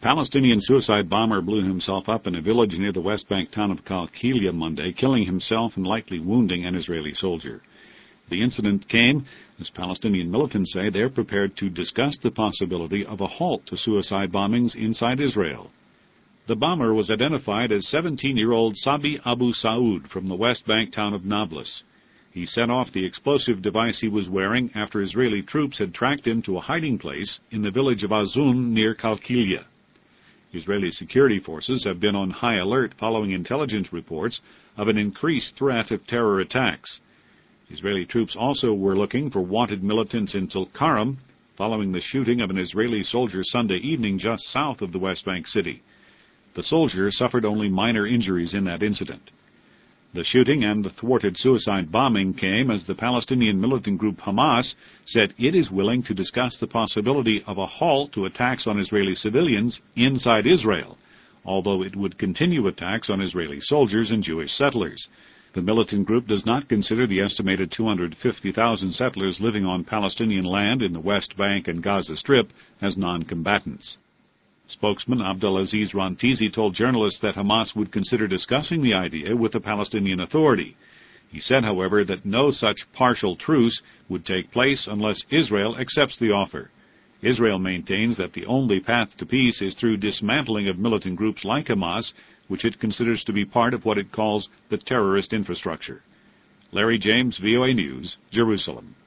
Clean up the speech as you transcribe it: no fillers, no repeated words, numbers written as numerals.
Palestinian suicide bomber blew himself up in a village near the West Bank town of Qalqilia Monday, killing himself and likely wounding an Israeli soldier. The incident came as Palestinian militants say they're prepared to discuss the possibility of a halt to suicide bombings inside Israel. The bomber was identified as 17-year-old Sabi Abu Saud from the West Bank town of Nablus. He set off the explosive device he was wearing after Israeli troops had tracked him to a hiding place in the village of Azun near Qalqilia. Israeli security forces have been on high alert following intelligence reports of an increased threat of terror attacks. Israeli troops also were looking for wanted militants in Tulkarm following the shooting of an Israeli soldier Sunday evening just south of the West Bank city. The soldier suffered only minor injuries in that incident. The shooting and the thwarted suicide bombing came as the Palestinian militant group Hamas said it is willing to discuss the possibility of a halt to attacks on Israeli civilians inside Israel, although it would continue attacks on Israeli soldiers and Jewish settlers. The militant group does not consider the estimated 250,000 settlers living on Palestinian land in the West Bank and Gaza Strip as non-combatants. Spokesman Abdelaziz Rantizi told journalists that Hamas would consider discussing the idea with the Palestinian Authority. He said, however, that no such partial truce would take place unless Israel accepts the offer. Israel maintains that the only path to peace is through dismantling of militant groups like Hamas, which it considers to be part of what it calls the terrorist infrastructure. Larry James, VOA News, Jerusalem.